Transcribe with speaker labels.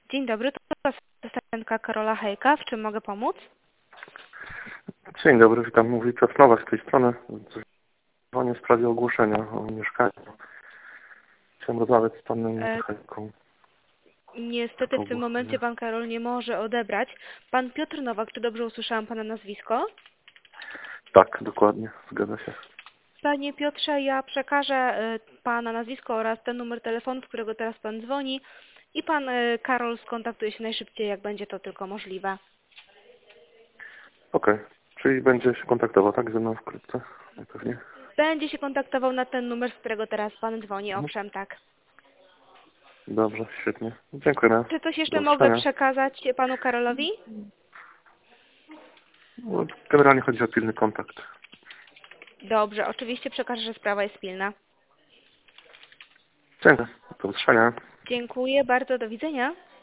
Speaker 1: Dzień dobry, to asystentka Karola Hejka. W czym mogę pomóc?
Speaker 2: Dzień dobry, witam. Mówi Piotr Nowak z tej strony. Dzwonię w sprawie ogłoszenia o mieszkaniu. Chciałem rozmawiać z panem Hejką.
Speaker 1: Niestety w tym momencie pan Karol nie może odebrać. Pan Piotr Nowak, czy dobrze usłyszałam pana nazwisko?
Speaker 2: Tak, dokładnie, zgadza się.
Speaker 1: Panie Piotrze, ja przekażę pana nazwisko oraz ten numer telefonu, z którego teraz pan dzwoni i pan Karol skontaktuje się najszybciej, jak będzie to tylko możliwe.
Speaker 2: Okej, czyli będzie się kontaktował, tak, ze mną wkrótce? Pewnie.
Speaker 1: Będzie się kontaktował na ten numer, z którego teraz pan dzwoni, owszem, tak.
Speaker 2: Dobrze, świetnie. Dziękuję.
Speaker 1: Czy coś
Speaker 2: Do
Speaker 1: jeszcze mogę
Speaker 2: usłyszenia.
Speaker 1: przekazać panu Karolowi?
Speaker 2: No, generalnie chodzi o pilny kontakt.
Speaker 1: Dobrze, oczywiście przekażę, że sprawa jest pilna.
Speaker 2: Dziękuję. Do usłyszenia.
Speaker 1: Dziękuję bardzo, do widzenia.